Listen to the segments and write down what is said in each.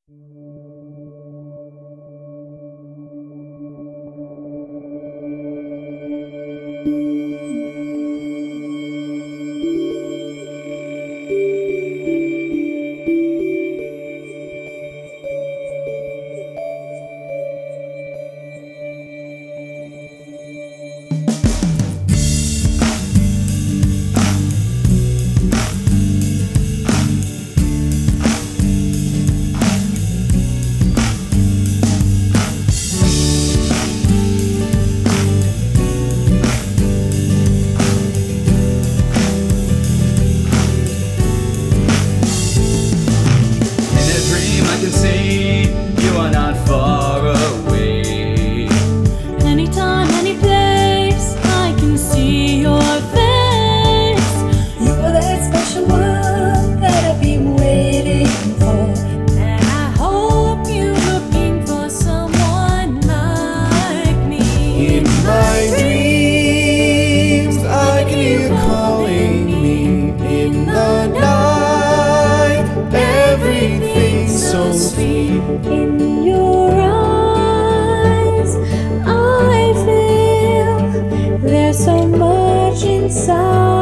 In your eyes, I feel there's so much inside.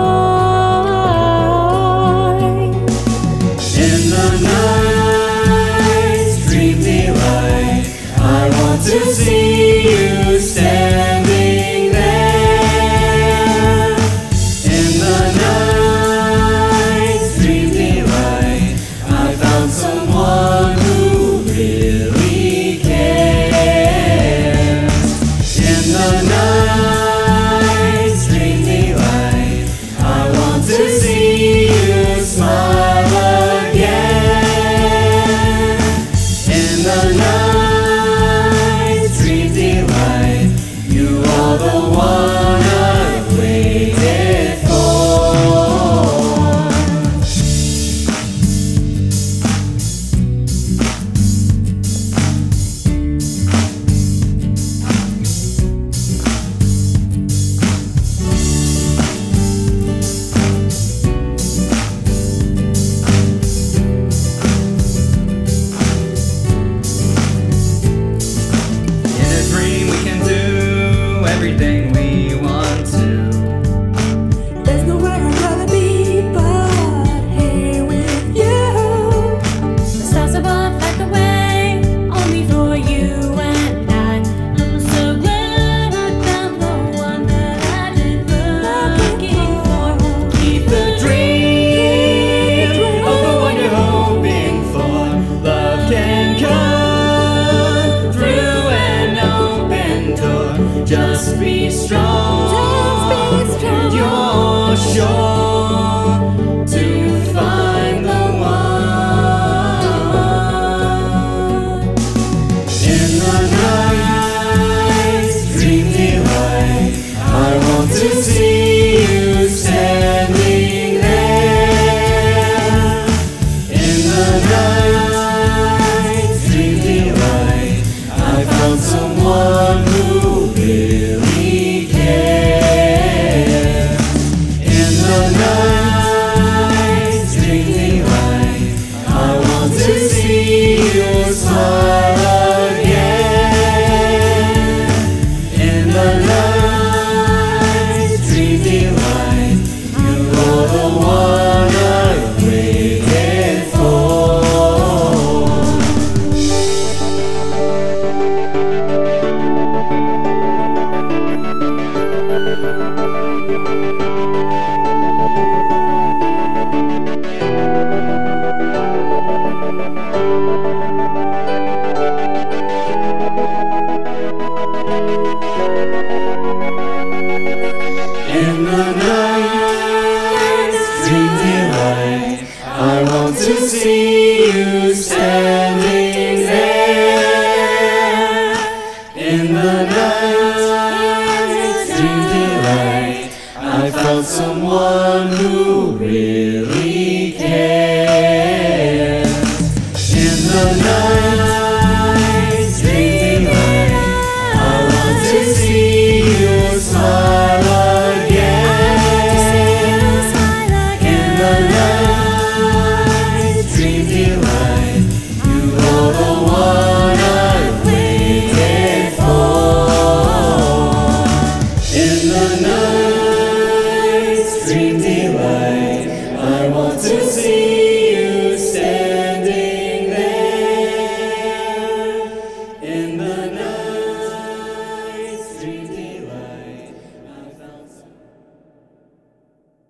In the night's dream delight, I want to see you standing there. In the night's dream delight, I found someone who really cares. In the night's dream delight, I want to see you smile again. In the night's dream delight, you are the one I've waited for. Everything we want to. There's nowhere I'd rather be but here with you. The stars above light the way, only for you and I. I'm so glad I found the one that I've been looking for. Keep the dream of the one you're hoping for. Love can come through an open door. Just be strong, and you're sure to find the one. In the night's dream delight, I want to see you standing there. In the night's dream delight, I found someone who really cares. In the night's dream delight, I want to see you smile again. In the night's dream delight, you are the one I've waited for. In the night's dream delight, I want to see you standing there. In the night's dream delight, I found someone who really cares. In the night's dream delight, I want to see you smile again. In the night's dream delight, you are the the night's dream delight, I want to see